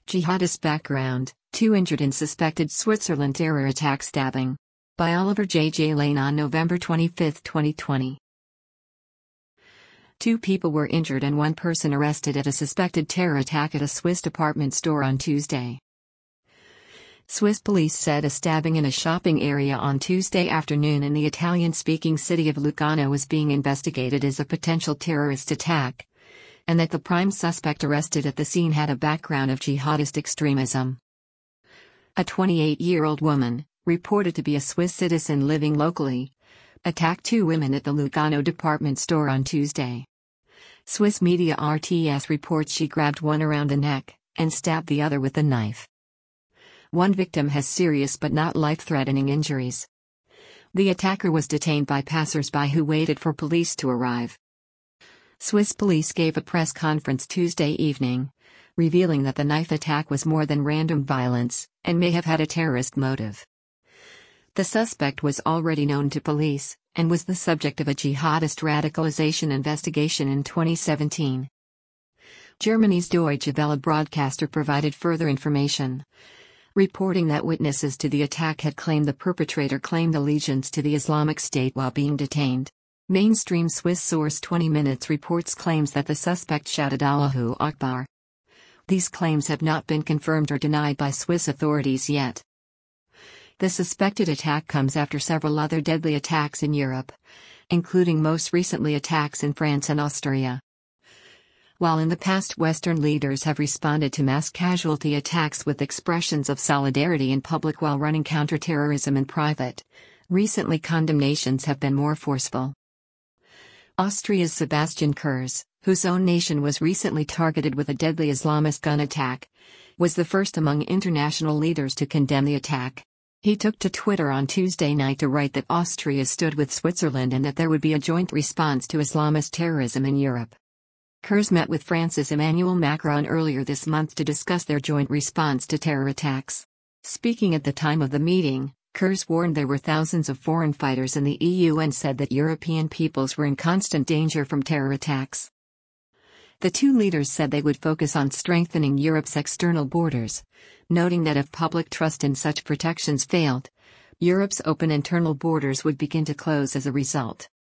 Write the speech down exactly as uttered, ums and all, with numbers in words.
Jihadist background, two injured in suspected Switzerland terror attack stabbing. By Oliver J. J. Lane on November twenty-fifth, twenty twenty. Two people were injured and one person arrested at a suspected terror attack at a Swiss department store on Tuesday. Swiss police said a stabbing in a shopping area on Tuesday afternoon in the Italian-speaking city of Lugano was being investigated as a potential terrorist attack, and that the prime suspect arrested at the scene had a background of jihadist extremism. A twenty-eight-year-old woman, reported to be a Swiss citizen living locally, attacked two women at the Lugano department store on Tuesday. Swiss media R T S reports she grabbed one around the neck and stabbed the other with a knife. One victim has serious but not life-threatening injuries. The attacker was detained by passers-by who waited for police to arrive. Swiss police gave a press conference Tuesday evening, revealing that the knife attack was more than random violence and may have had a terrorist motive. The suspect was already known to police and was the subject of a jihadist radicalization investigation in twenty seventeen. Germany's Deutsche Welle broadcaster provided further information, reporting that witnesses to the attack had claimed the perpetrator claimed allegiance to the Islamic State while being detained. Mainstream Swiss source twenty minutes reports claims that the suspect shouted Allahu Akbar. These claims have not been confirmed or denied by Swiss authorities yet. The suspected attack comes after several other deadly attacks in Europe, including most recently attacks in France and Austria. While in the past Western leaders have responded to mass casualty attacks with expressions of solidarity in public while running counterterrorism in private, recently condemnations have been more forceful. Austria's Sebastian Kurz, whose own nation was recently targeted with a deadly Islamist gun attack, was the first among international leaders to condemn the attack. He took to Twitter on Tuesday night to write that Austria stood with Switzerland and that there would be a joint response to Islamist terrorism in Europe. Kurz met with France's Emmanuel Macron earlier this month to discuss their joint response to terror attacks. Speaking at the time of the meeting, Kurz warned there were thousands of foreign fighters in the E U and said that European peoples were in constant danger from terror attacks. The two leaders said they would focus on strengthening Europe's external borders, noting that if public trust in such protections failed, Europe's open internal borders would begin to close as a result.